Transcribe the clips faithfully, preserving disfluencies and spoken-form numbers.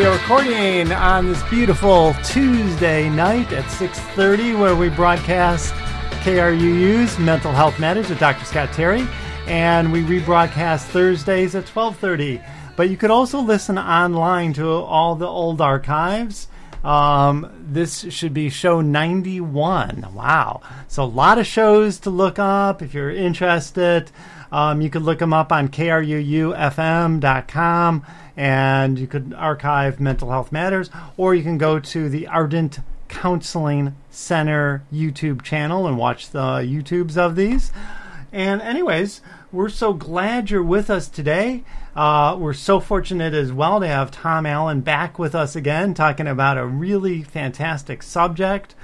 audio recording on this beautiful Tuesday night at six thirty, where we broadcast K R U U's Mental Health Matters with Doctor Scott Terry, and we rebroadcast Thursdays at twelve thirty. But you could also listen online to all the old archives. Um, this should be show ninety-one. Wow. So a lot of shows to look up if you're interested. Um, you could look them up on K R U U F M dot com, and you could archive Mental Health Matters, or you can go to the Ardent Counseling Center YouTube channel and watch the YouTubes of these. And anyways, we're so glad you're with us today. Uh, we're so fortunate as well to have Tom Allen back with us again, talking about a really fantastic subject.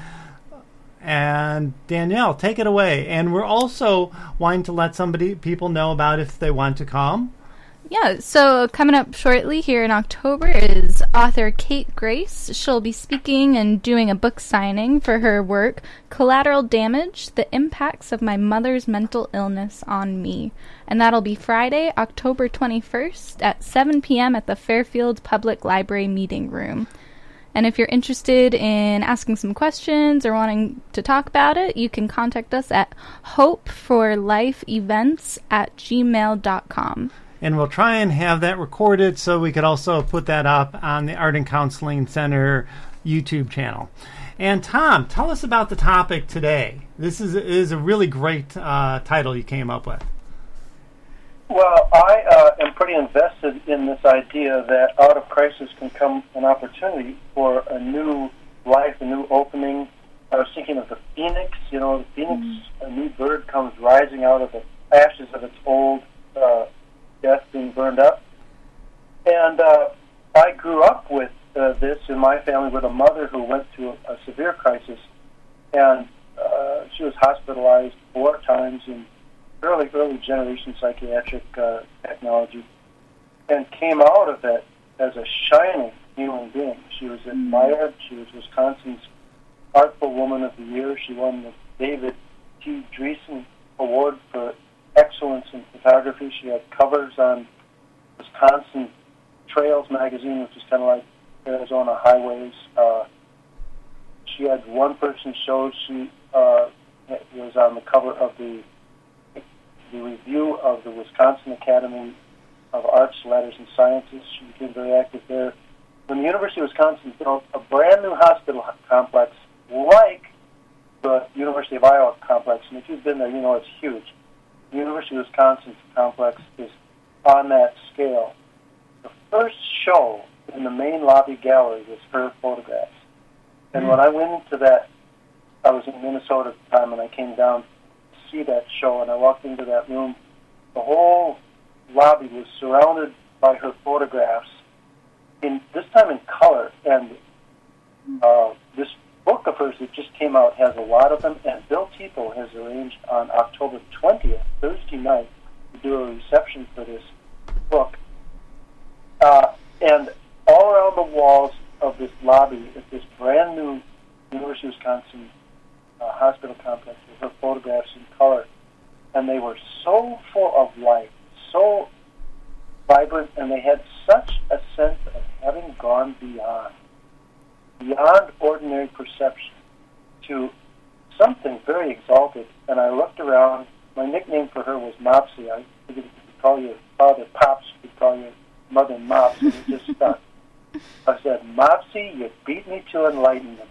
And Danielle, take it away. And we're also wanting to let somebody people know about if they want to come. Yeah, so coming up shortly here in October is author Kate Grace. She'll be speaking and doing a book signing for her work, Collateral Damage, The Impacts of My Mother's Mental Illness on Me. And that'll be Friday, October twenty-first at seven p.m. at the Fairfield Public Library Meeting Room. And if you're interested in asking some questions or wanting to talk about it, you can contact us at hopeforlifeevents at gmail dot com. And we'll try and have that recorded so we could also put that up on the Ardent Counseling Center YouTube channel. And Tom, tell us about the topic today. This is, is a really great uh, title you came up with. Well, I uh, am pretty invested in this idea that out of crisis can come an opportunity for a new life, a new opening. I was thinking of the phoenix. You know, the phoenix, mm-hmm. a new bird comes rising out of the ashes of its old uh, death being burned up. And uh, I grew up with uh, this in my family with a mother who went through a, a severe crisis, and uh, she was hospitalized four times in early, early generation psychiatric uh, technology, and came out of it as a shining human being. She was admired. She was Wisconsin's Artful Woman of the Year. She won the David T. Dreesen Award for Excellence in Photography. She had covers on Wisconsin Trails magazine, which is kind of like Arizona Highways. Uh, she had one-person shows. She uh, was on the cover of the the review of the Wisconsin Academy of Arts, Letters, and Sciences. She became very active there. When the University of Wisconsin built a brand new hospital complex like the University of Iowa complex, and if you've been there, you know it's huge. The University of Wisconsin's complex is on that scale. The first show in the main lobby gallery was her photographs. And mm. when I went into that, I was in Minnesota at the time, and I came down to see that show, and I walked into that room. The whole lobby was surrounded by her photographs, in this time in color. And uh, this book of hers that just came out has a lot of them, and Bill Tepel has arranged on October twentieth, Thursday night, to do a reception for this book. Uh, and all around the walls of this lobby at this brand new University of Wisconsin uh, hospital complex with her photographs in color, and they were so full of life, so vibrant, and they had such a sense of having gone beyond. beyond ordinary perception to something very exalted. And I looked around. My nickname for her was Mopsy. I figured if you could call your father Pops, you could call your mother Mops, and it just stuck. I said, Mopsy, you beat me to enlightenment.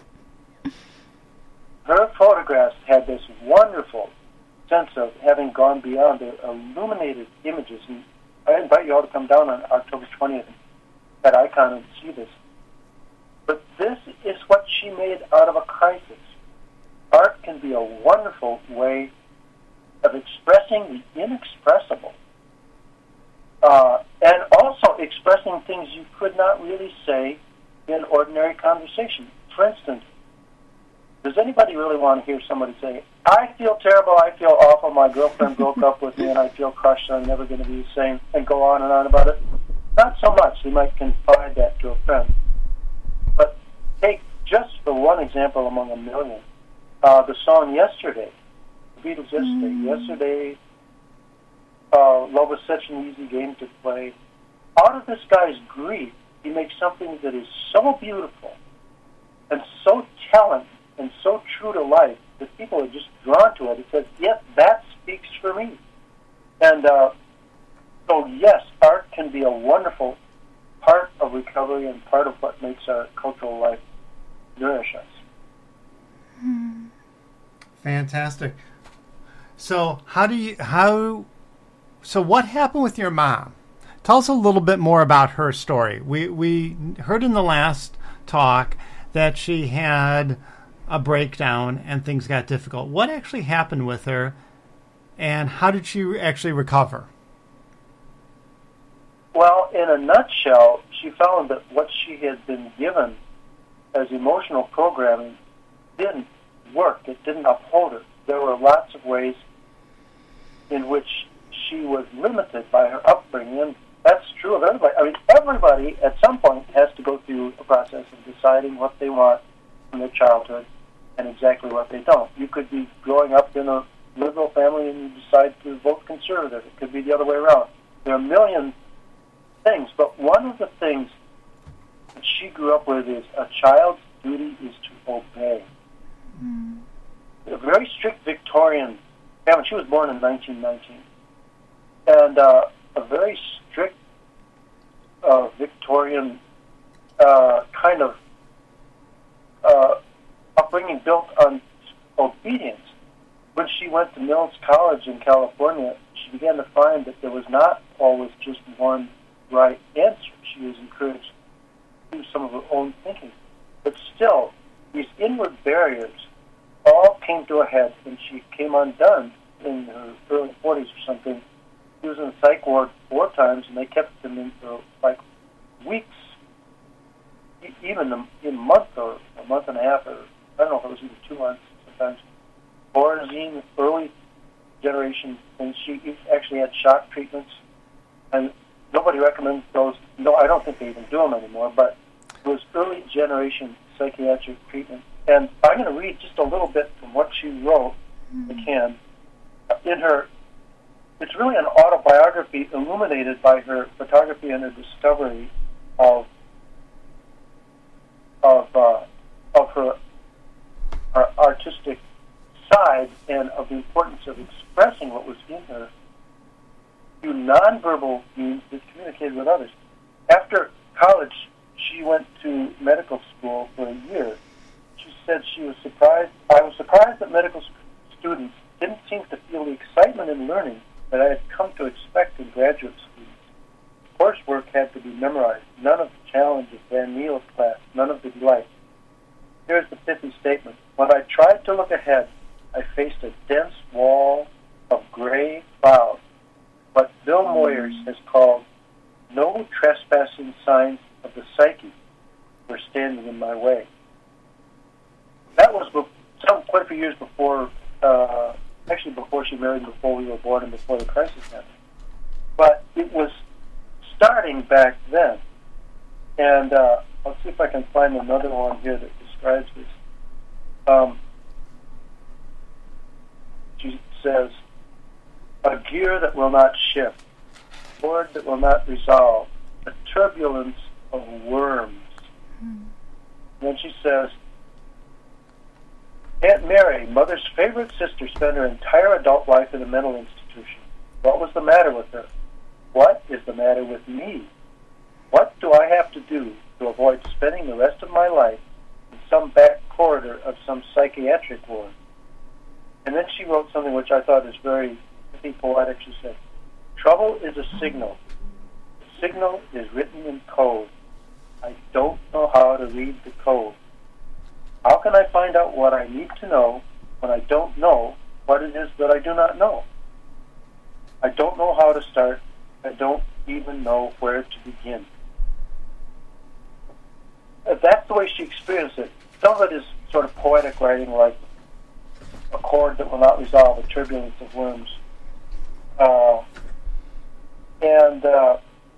Her photographs had this wonderful sense of having gone beyond. They're illuminated images. And I invite you all to come down on October twentieth at Icon and see this. But this is what she made out of a crisis. Art can be a wonderful way of expressing the inexpressible, uh, and also expressing things you could not really say in ordinary conversation. For instance, does anybody really want to hear somebody say, I feel terrible, I feel awful, my girlfriend broke up with me, and I feel crushed, and I'm never going to be the same, and go on and on about it? Not so much. You might confide that to a friend. But take just for one example among a million, uh, the song Yesterday, the Beatles' Yesterday. Mm. Yesterday, uh, love was such an easy game to play. Out of this guy's grief, he makes something that is so beautiful and so telling and so true to life that people are just drawn to it. It says, yes, that speaks for me. And uh, so, yes, art can be a wonderful part of recovery and part of what makes our cultural life nourish us. Hmm. Fantastic. So, how do you, how, so what happened with your mom? Tell us a little bit more about her story. We we heard in the last talk that she had a breakdown and things got difficult. What actually happened with her, and how did she actually recover? Well, in a nutshell, she found that what she had been given as emotional programming didn't work. It didn't uphold her. There were lots of ways in which she was limited by her upbringing, and that's true of everybody. I mean, everybody at some point has to go through a process of deciding what they want from their childhood and exactly what they don't. You could be growing up in a liberal family and you decide to vote conservative. It could be the other way around. There are a million things, but one of the things that she grew up with is a child's duty is to obey. Mm. A very strict Victorian family. She was born in nineteen nineteen. And uh, a very strict uh, Victorian uh, kind of uh, upbringing built on obedience. When she went to Mills College in California, she began to find that there was not always just one right answer. She was encouraged to do some of her own thinking. But still, these inward barriers all came to a head, and she came undone in her early forties or something. He was in the psych ward four times, and they kept him in for like weeks, e- even a, a month or a month and a half, or I don't know if it was even two months sometimes. Borazine, early generation, and she actually had shock treatments, and nobody recommends those. No, I don't think they even do them anymore, but it was early generation psychiatric treatment. And I'm going to read just a little bit from what she wrote, mm-hmm. if I can, in her. It's really an autobiography illuminated by her photography and her discovery of of uh, of her, her artistic side and of the importance of expressing what was in her through nonverbal means that communicated with others. After college, she went to medical school for a year. She said she was surprised. I was surprised that medical students didn't seem to feel the excitement in learning that I had come to expect in graduate students. Coursework had to be memorized. None of the challenge of Van Neal's class. None of the delight. Here's the pithy statement. When I tried to look ahead, I faced a dense wall of gray clouds. What Bill Moyers has called no trespassing signs of the psyche were standing in my way. That was some, quite a few years before, uh, actually before she married, before we were born, and before the crisis happened. But it was starting back then. And uh, I'll see if I can find another one here that describes this. Um, she says, a gear that will not shift, cord that will not resolve, a turbulence of worms. Mm. And then she says, Aunt Mary, Mother's favorite sister, spent her entire adult life in a mental institution. What was the matter with her? What is the matter with me? What do I have to do to avoid spending the rest of my life in some back corridor of some psychiatric ward? And then she wrote something which I thought is very, I think, poetic. She said, trouble is a signal. The signal is written in code. I don't know how to read the code. How can I find out what I need to know when I don't know what it is that I do not know? I don't know how to start. I don't even know where to begin. That's the way she experienced it. Some of it is sort of poetic writing, like a chord that will not resolve, a turbulence of worms. Uh, and uh,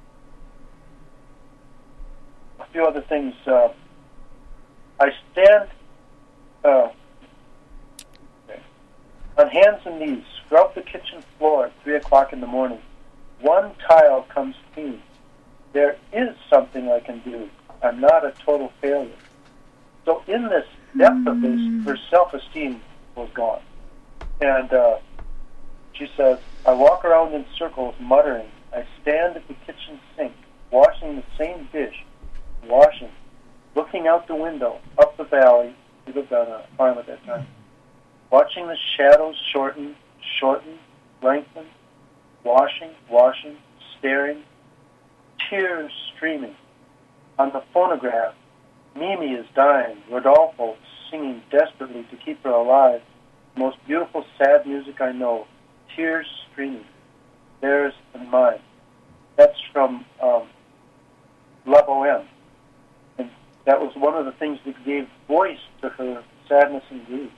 a few other things. Uh, I stand uh, okay. on hands and knees, scrub the kitchen floor at three o'clock in the morning. One tile comes clean. there is something I can do. I'm not a total failure. So in this depth of this, her self-esteem was gone. And uh, she says, I walk around in circles muttering. I stand at the kitchen sink, washing the same dish, washing, looking out the window, up the valley. We lived on a farm at that time. Watching the shadows shorten, shorten, lengthen, washing, washing, staring, tears streaming. On the phonograph, Mimi is dying, Rodolfo singing desperately to keep her alive. The most beautiful sad music I know, tears streaming, theirs and mine. That's from um, La Boheme. And that was one of the things that gave voice to her sadness and grief.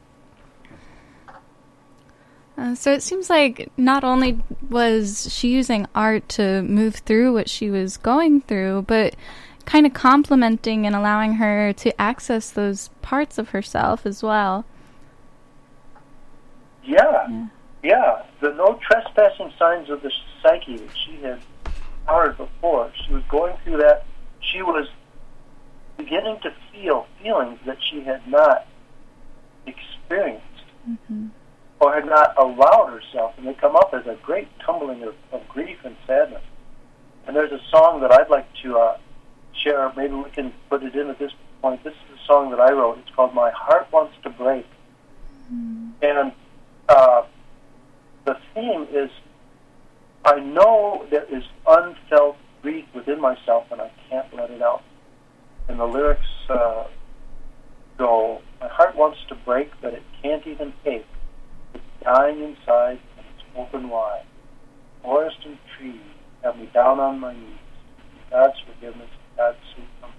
Uh, so it seems like not only was she using art to move through what she was going through, but kind of complementing and allowing her to access those parts of herself as well. Yeah, yeah. yeah. The no trespassing signs of the psyche that she had heard before. She was going through that. She was beginning to feel feelings that she had not experienced. Mm-hmm. Or had not allowed herself, and they come up as a great tumbling of, of grief and sadness. And there's a song that I'd like to uh, share. Maybe we can put it in at this point. This is a song that I wrote. It's called My Heart Wants to Break. Mm. And uh, the theme is, I know there is unfelt grief within myself, and I can't let it out. And the lyrics uh, go, my heart wants to break, but it can't even ache. It's dying inside, and it's open wide. Forest and trees have me down on my knees. God's forgiveness, God's sweet comfort.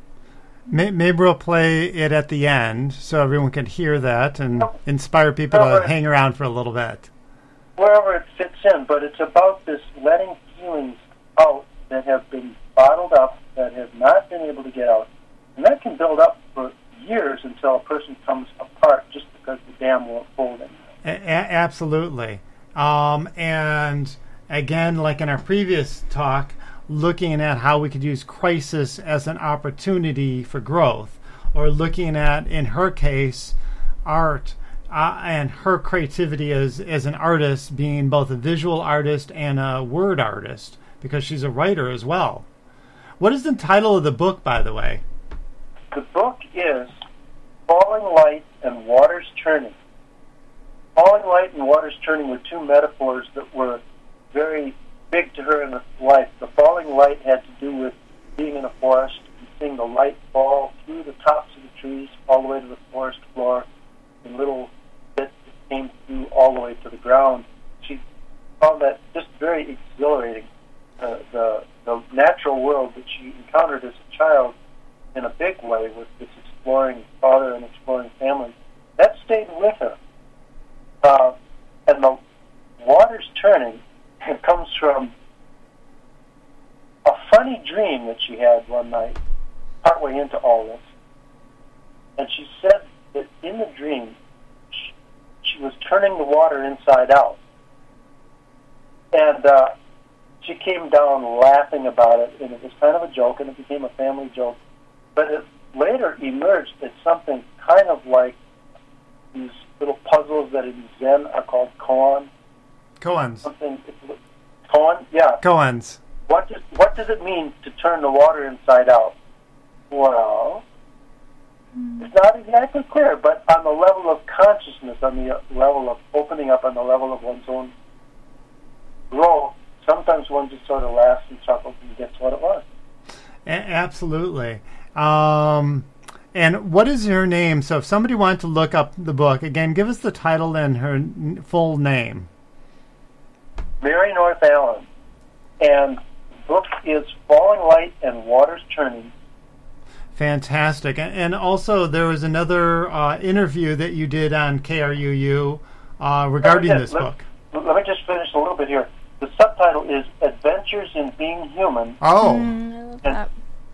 Maybe we'll play it at the end so everyone can hear that and inspire people to hang around for a little bit. Wherever it fits in, but it's about this letting feelings out that have been bottled up, that have not been able to get out. And that can build up for years until a person comes apart just because the dam won't hold anymore. A- absolutely. Um, and again, like in our previous talk, looking at how we could use crisis as an opportunity for growth, or looking at, in her case, art uh, and her creativity as, as an artist, being both a visual artist and a word artist, because she's a writer as well. What is the title of the book, by the way? The book is Falling Light and Waters Turning. Falling light and waters turning were two metaphors that were very big to her in her life. The falling light had to do with being in a forest and seeing the light fall through the tops of the trees all the way to the forest floor in little bits that came through all the way to the ground. She found that just very exhilarating. Uh, the, the natural world that she encountered as a child in a big way with this exploring father and exploring family, that stayed with her. Uh, and the waters turning comes from a funny dream that she had one night, partway into all this. And she said that in the dream, she, she was turning the water inside out. And uh, she came down laughing about it, and it was kind of a joke, and it became a family joke. But it later emerged as something kind of like these little puzzles that in Zen are called koan. Koans. Something, koan? Yeah. Koans. What does, what does it mean to turn the water inside out? Well, mm. it's not exactly clear, but on the level of consciousness, on the level of opening up, on the level of one's own growth, sometimes one just sort of laughs and chuckles and gets what it was. A- absolutely. Um... And what is her name? So if somebody wanted to look up the book, again, give us the title and her n- full name. Mary North Allen. And the book is Falling Light and Waters Turning. Fantastic. And also there was another uh, interview that you did on K R U U uh, regarding this let, book. Let me just finish a little bit here. The subtitle is Adventures in Being Human. Oh. Mm, I love that.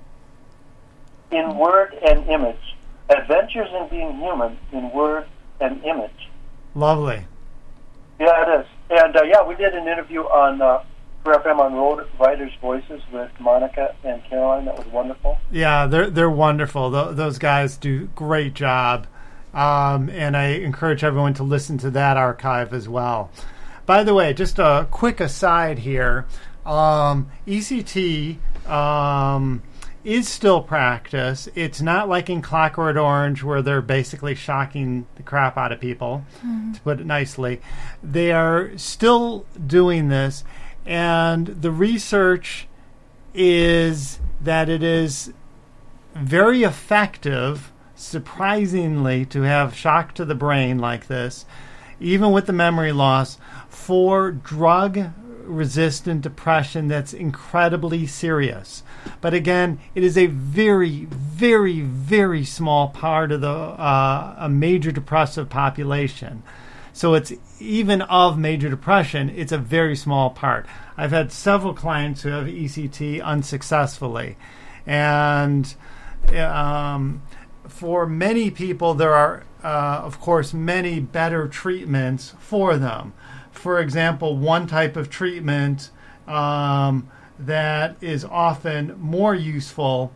In word and image. Adventures in Being Human in word and image. Lovely. Yeah, it is. And, uh, yeah, we did an interview on uh, F M on Road Writers' Voices with Monica and Caroline. That was wonderful. Yeah, they're they're wonderful. Th- those guys do great job, um, and I encourage everyone to listen to that archive as well. By the way, just a quick aside here: um, E C T um, is still practice. It's not like in Clockwork Orange where they're basically shocking the crap out of people, mm-hmm. to put it nicely. They are still doing this. And the research is that it is very effective, surprisingly, to have shock to the brain like this, even with the memory loss, for drug-resistant depression that's incredibly serious. But again, it is a very, very, very small part of the uh, a major depressive population. So it's even of major depression, it's a very small part. I've had several clients who have E C T unsuccessfully. And um, for many people, there are, uh, of course, many better treatments for them. For example, one type of treatment um, that is often more useful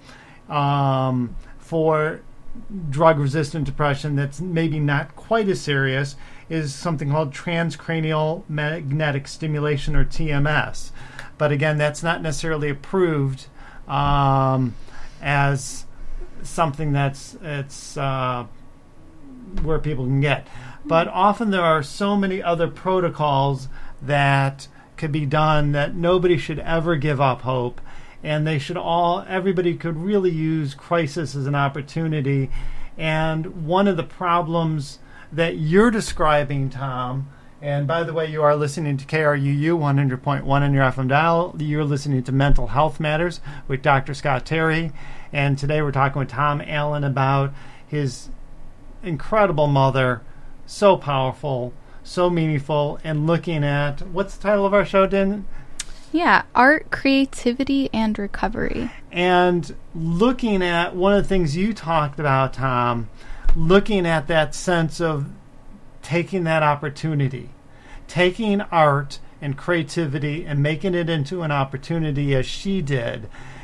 um, for drug-resistant depression that's maybe not quite as serious is something called transcranial magnetic stimulation, or T M S. But again, that's not necessarily approved um, as something that's it's uh, where people can get. But often there are so many other protocols that could be done that nobody should ever give up hope, and they should all everybody could really use crisis as an opportunity. And one of the problems that you're describing, Tom, and by the way, you are listening to K R U U one hundred point one on your F M dial. You're listening to Mental Health Matters with Doctor Scott Terry, and today we're talking with Tom Allen about his incredible mother, so powerful, so meaningful, and looking at, what's the title of our show, Den? Yeah, Art, Creativity, and Recovery. And looking at one of the things you talked about, Tom, looking at that sense of taking that opportunity, taking art and creativity and making it into an opportunity as she did.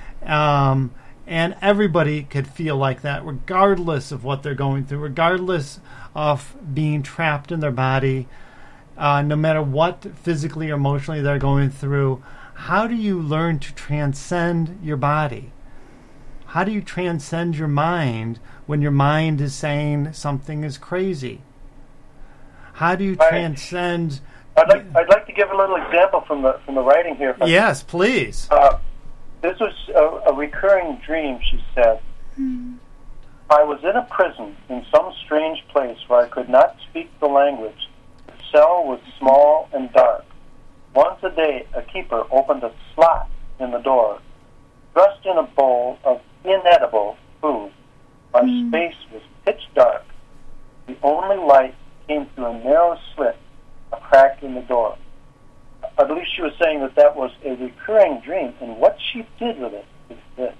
Um, and everybody could feel like that regardless of what they're going through, regardless of being trapped in their body, uh, no matter what physically or emotionally they're going through. How do you learn to transcend your body? How do you transcend your mind when your mind is saying something is crazy? How do you transcend? I'd like I'd like to give a little example from the from the writing here. Yes, please. Uh, this was a, a recurring dream, she said. Hmm. I was in a prison in some strange place where I could not speak the language. The cell was small and dark. Once a day, a keeper opened a slot in the door, thrust in a bowl of inedible food. My mm. space was pitch dark. The only light came through a narrow slit, a crack in the door. I believe she was saying that that was a recurring dream, and what she did with it is this.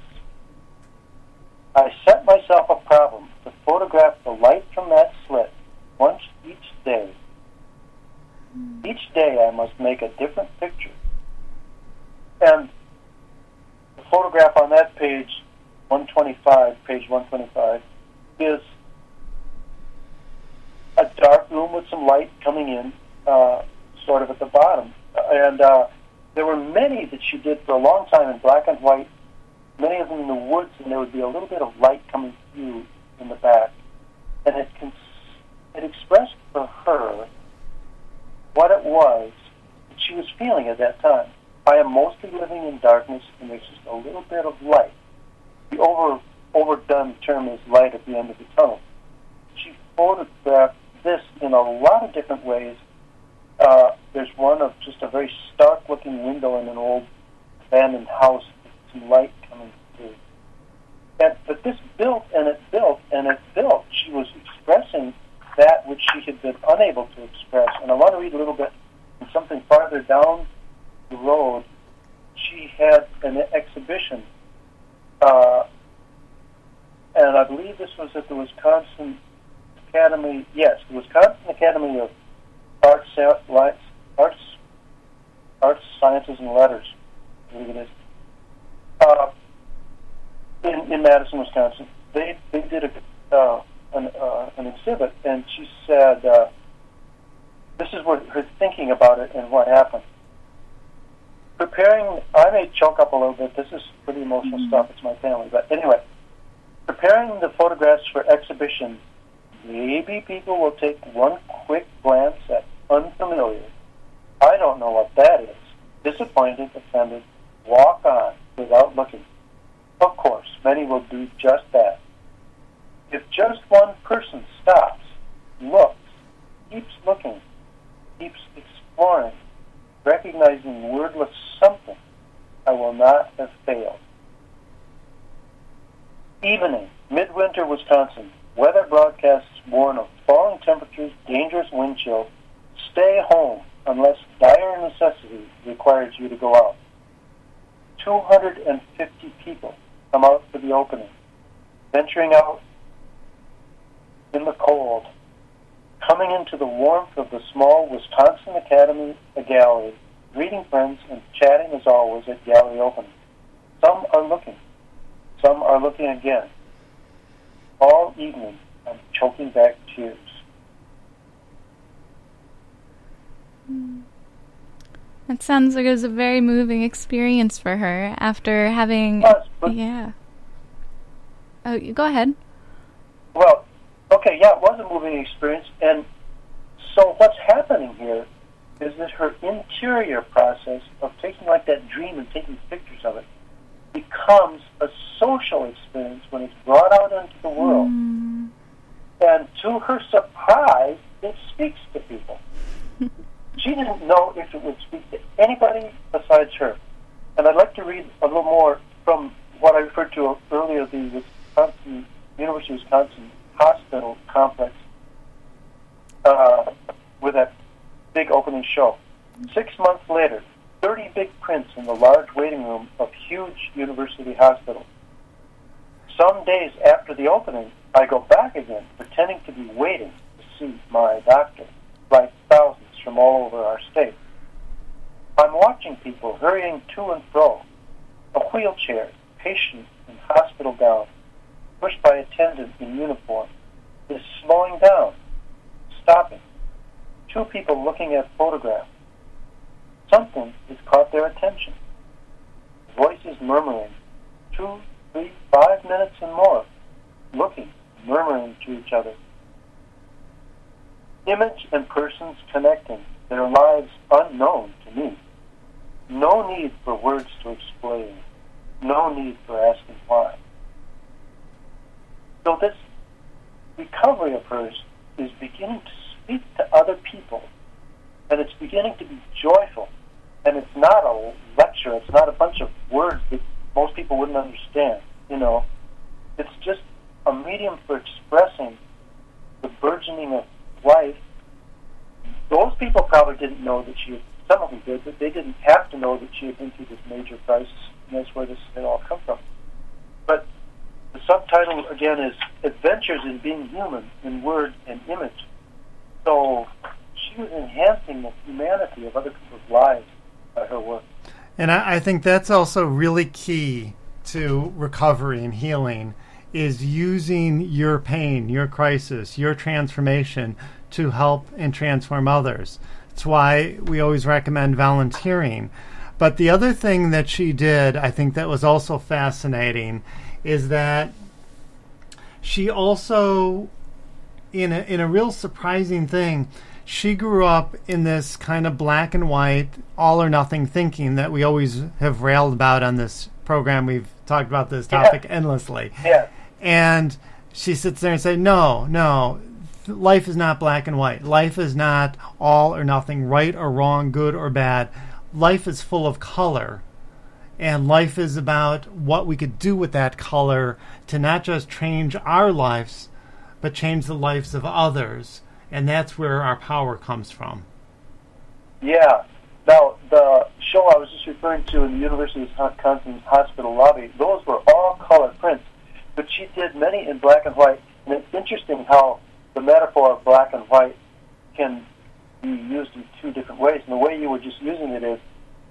I set myself a problem to photograph the light from that slit once each day. Mm. Each day I must make a different picture. And the photograph on that page, one twenty-five, page one twenty-five, is a dark room with some light coming in, uh, sort of at the bottom. And uh, there were many that she did for a long time in black and white, many of them in the woods, and there would be a little bit of light coming through in the back. And it, cons- it expressed for her what it was that she was feeling at that time. I am mostly living in darkness, and there's just a little bit of light. The over overdone term is light at the end of the tunnel. She photographed this in a lot of different ways. Uh, there's one of just a very stark-looking window in an old abandoned house with some light coming through. And, but this built, and it built, and it built. She was expressing that which she had been unable to express. And I want to read a little bit from something farther down the road. She had an exhibition, uh, and I believe this was at the Wisconsin Academy, yes, the Wisconsin Academy of Arts, Arts, Arts Arts, Sciences, and Letters, I believe it is, uh, in, in Madison, Wisconsin. They they did a, uh, an, uh, an exhibit, and she said, uh, this is what her thinking about it and what happened. Preparing, I may choke up a little bit. This is pretty emotional mm-hmm. stuff. It's my family. But anyway, preparing the photographs for exhibition, maybe people will take one quick glance at unfamiliar. I don't know what that is. Disappointed, offended, walk on without looking. Of course, many will do just that. If just one person stops, looks, keeps looking, keeps exploring, recognizing wordless something, I will not have failed. Evening, midwinter Wisconsin. Weather broadcasts warn of falling temperatures, dangerous wind chill. Stay home unless dire necessity requires you to go out. two hundred fifty people come out for the opening, venturing out in the cold, coming into the warmth of the small Wisconsin Academy Gallery, greeting friends and chatting as always at gallery opening. Some are looking. Some are looking again. All evening, I'm choking back tears. That sounds like it was a very moving experience for her after having... Yes, but, yeah. Oh, you go ahead. Well, okay, yeah, it was a moving experience, and so what's happening here is that her interior process of taking like that dream and taking pictures of it becomes a social experience when it's brought out into the world. Mm. And to her surprise, it speaks to people. She didn't know if it would speak to anybody besides her. And I'd like to read a little more from what I referred to earlier, the Wisconsin, University of Wisconsin Hospital complex uh, with that big opening show. Six months later, thirty big prints in the large waiting room of huge university hospital. Some days after the opening, I go back again, pretending to be waiting to see my doctor, like thousands from all over our state. I'm watching people hurrying to and fro, a wheelchair, patient in hospital gown, pushed by attendant in uniform, is slowing down, stopping. Two people looking at photographs. Something has caught their attention. Voices murmuring, two, three, five minutes and more, looking, murmuring to each other. Image and persons connecting, their lives unknown to me. No need for words to explain. No need for asking why. So this recovery of hers is beginning to speak to other people, and it's beginning to be joyful. And it's not a lecture. It's not a bunch of words that most people wouldn't understand. You know, it's just a medium for expressing the burgeoning of life. Those people probably didn't know that she had, some of them did, but they didn't have to know that she had been through this major crisis, and that's where this had all come from. But the subtitle, again, is Adventures in Being Human in Word and Image. So she was enhancing the humanity of other people's lives by her work. And I, I think that's also really key to recovery and healing, is using your pain, your crisis, your transformation to help and transform others. That's why we always recommend volunteering. But the other thing that she did, I think that was also fascinating, is that she also, in a, in a real surprising thing, she grew up in this kind of black and white, all or nothing thinking that we always have railed about on this program. We've talked about this topic yeah. endlessly. Yeah. And she sits there and says, no, no, life is not black and white. Life is not all or nothing, right or wrong, good or bad. Life is full of color. And life is about what we could do with that color to not just change our lives, but change the lives of others. And that's where our power comes from. Yeah. Now, the show I was just referring to in the University of Wisconsin hospital lobby, those were all color prints. But she did many in black and white. And it's interesting how the metaphor of black and white can be used in two different ways. And the way you were just using it is,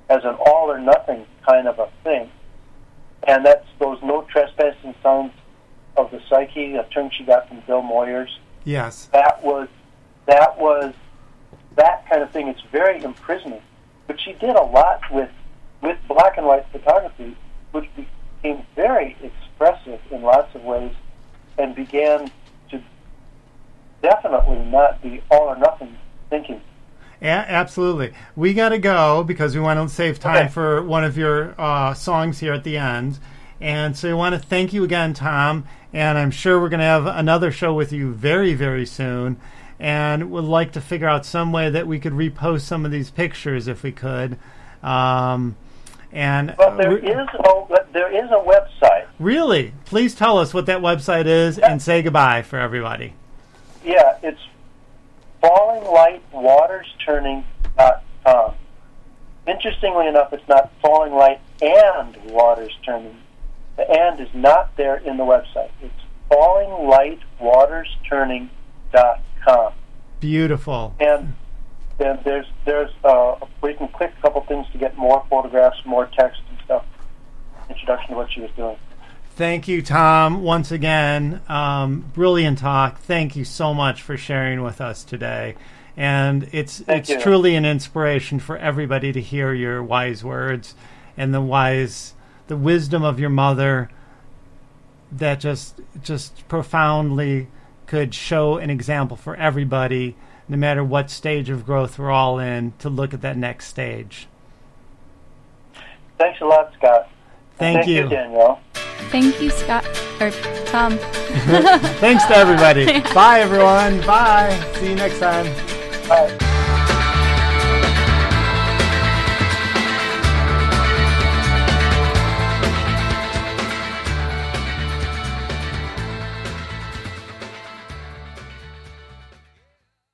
as an all or nothing kind of a thing. And that's those no trespassing signs of the psyche, a term she got from Bill Moyers. Yes. That was that was that kind of thing. It's very imprisoning. But she did a lot with with black and white photography, which became very expressive in lots of ways, and began to definitely not be all or nothing thinking. Yeah, absolutely. We got to go because we want to save time Okay. for one of your uh, songs here at the end. And so I want to thank you again, Tom. And I'm sure we're going to have another show with you very, very soon. And would like to figure out some way that we could repost some of these pictures if we could. Um, and Well, there uh, is a there is a website. Really, please tell us what that website is and say goodbye for everybody. Yeah, it's falling light waters turning dot com. Interestingly enough, it's not Falling Light and Waters Turning. The and is not there in the website. It's falling light waters turning dot com. Beautiful. And then there's there's uh, where you can click a couple things to get more photographs, more text and stuff. Introduction to what she was doing. Thank you, Tom, once again. Um, brilliant talk. Thank you so much for sharing with us today. And it's Thank it's you. truly an inspiration for everybody to hear your wise words and the wise, the wisdom of your mother that just just profoundly could show an example for everybody, no matter what stage of growth we're all in, to look at that next stage. Thanks a lot, Scott. Thank, Thank you. you, Danielle. Thank you, Scott or Tom. Thanks to everybody. Bye, everyone. Bye. See you next time. Bye.